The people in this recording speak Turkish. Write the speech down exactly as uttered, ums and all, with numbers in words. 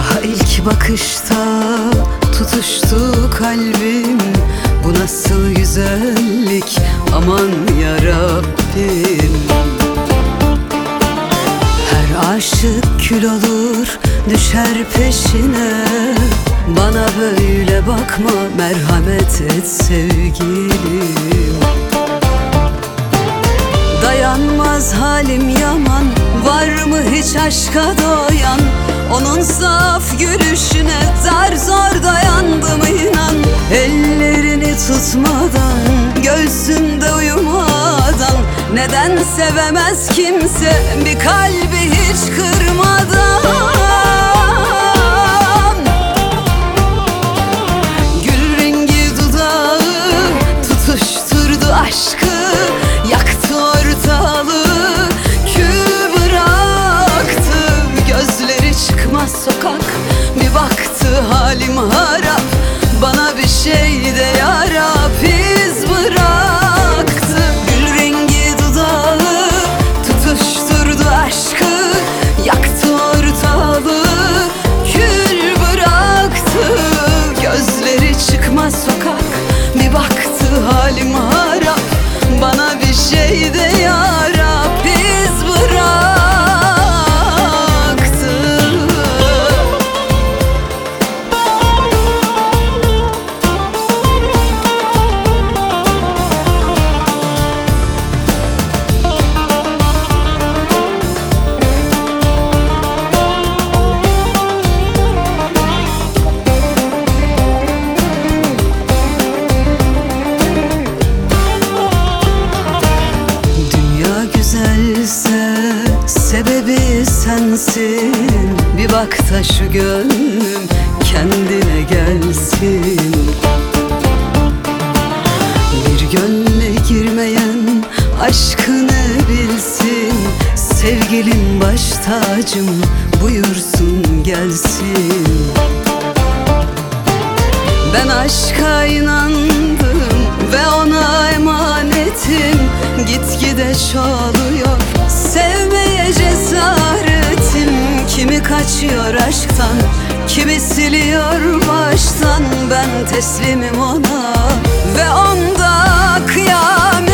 Daha ilk bakışta tutuştu kalbim. Bu nasıl güzellik, aman yarabbim. Her aşık kül olur, düşer peşine. Bana böyle bakma, merhamet et sevgilim. Dayanmaz halim yaman, var mı hiç aşka doyan? Onun saf gülüşüne zar zor dayandım inan. Ellerini tutmadan, göğsünde uyumadan, neden sevemez kimse bir kalbi hiç kırmadan? Gül rengi dudağı tutuşturdu aşkı, yaktı ortalığı, kül bıraktı. Gözleri çıkmaz sokak, bir baktı halim harap. Bana bir şey de yarap, iz bıraktı. Gül rengi dudağı tutuşturdu aşkı, yaktı ortalığı, kül bıraktı. Gözleri çıkmaz sokak, bir baktı halim harap. Bana bir şey de yarap, iz bıraktı. Güzelse sebebi sensin. Bir bak da şu gönlüm kendine gelsin. Bir gönle girmeyen aşkını bilsin. Sevgilim baş tacım, buyursun gelsin. Ben aşka inandım ve ona emanetim. Gitgide çoğalıyor sevmeye cesaretim. Kimi kaçıyor aşktan, kimi siliyor baştan. Ben teslimim ona ve onda kıyamet.